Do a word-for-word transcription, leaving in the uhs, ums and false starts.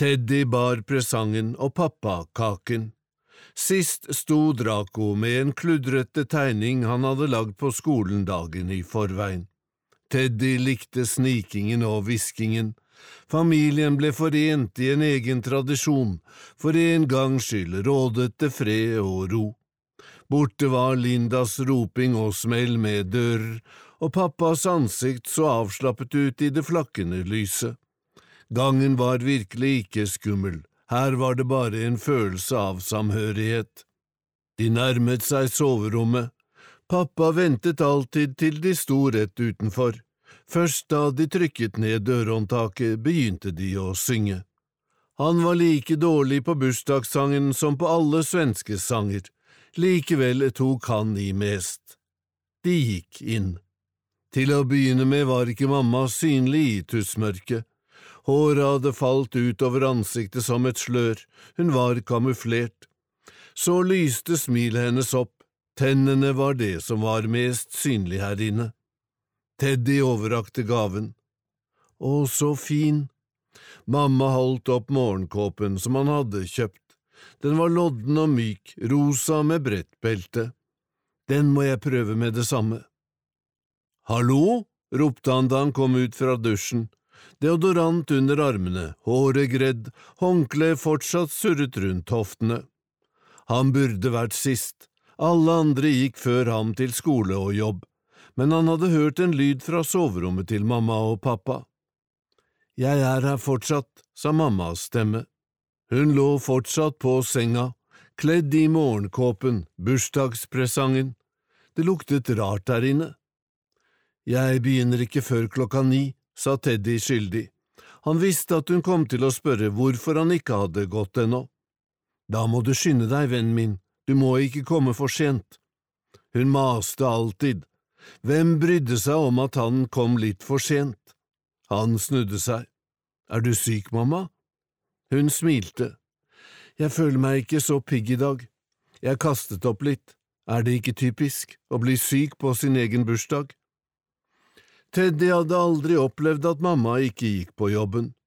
Teddy bar presangen og pappa kaken. Sist sto Draco med en kludrete tegning han hadde lagd på skolen dagen i forveien. Teddy likte snikingen og hviskingen. Familien ble forent i en egen tradisjon, for en gangs skyld rådet det fred og ro. Borte var Lindas roping og smell med dører, og pappas ansikt så avslappet ut i det flakkende lyset. Gangen var virkelig ikke skummel, her var det bare en følelse av samhørighet. De nærmet seg soverommet. Pappa ventet alltid til de sto rett utenfor. Først da de trykket ned dørhåndtaket, begynte de å synge. Han var like dårlig på bursdagssangen som på alle svenske sanger. Likevel tok han i mest. De gikk inn. Til å begynne med var ikke mamma synlig i tussmørket. Håret hadde falt ut over ansiktet som et slør, hun var kamuflert. Så lyste smilet hennes opp, tennene var det som var mest synlig her inne. Teddy overrakte gaven. Å, så fin! Mamma holdt opp morgenkåpen som han hadde kjøpt. Den var lodden og myk, rosa med bredt belte. Den må jeg prøve med det samme. Hallo? Ropte han da han kom ut fra dusjen. Deodorant under armene, håret gredd, håndkle fortsatt surret rundt hoftene. Han burde vært sist. Alle andre gikk før ham til skole og jobb, men han hadde hørt en lyd fra soverommet til mamma og pappa. Jeg er her fortsatt, sa mammas stemme. Hun lå fortsatt på senga, kledd i morgenkåpen, bursdagspresangen. Det luktet rart der inne. Jeg begynner ikke før klokka ni, sa Teddy skyldig. Han visste at hun kom til å spørre hvorfor han ikke hadde gått ennå. Da må du skynde deg, vennen min, du må ikke komme for sent. Hun maste alltid. Hvem brydde seg om at han kom litt for sent? Han snudde seg. Er du syk, mamma? Hun smilte. Jeg føler meg ikke så pigg i dag. Jeg kastet opp litt. Er det ikke typisk å bli syk på sin egen bursdag? Teddy hadde aldri opplevd at mamma ikke gikk på jobben.